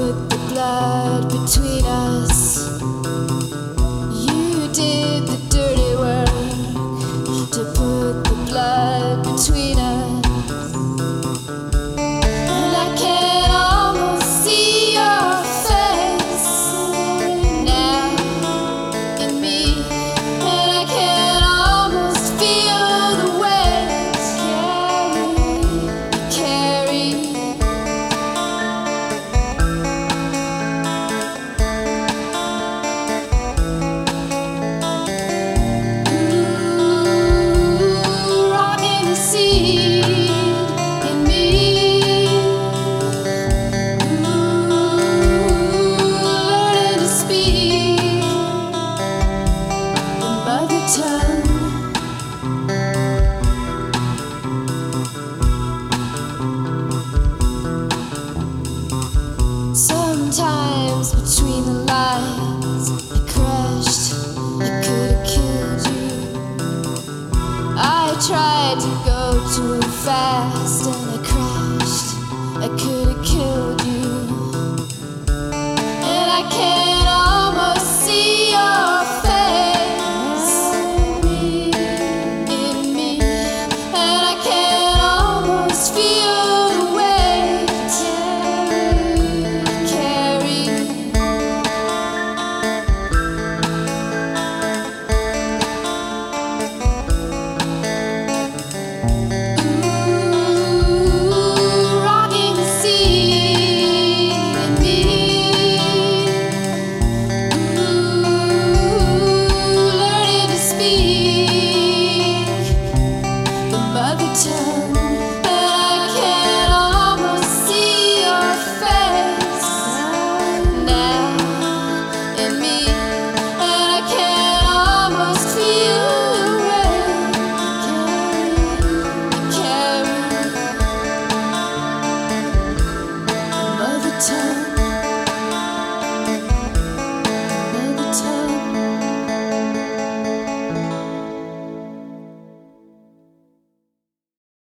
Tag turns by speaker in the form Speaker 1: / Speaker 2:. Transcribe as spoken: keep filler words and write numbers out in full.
Speaker 1: put the blood between us. You did the dirty work to put the blood between us. And I can almost see your face now in me. And I can almost feel the waves carry, carry. Sometimes between the lines, I crashed, I could have killed you. I tried to go too fast and I crashed, I could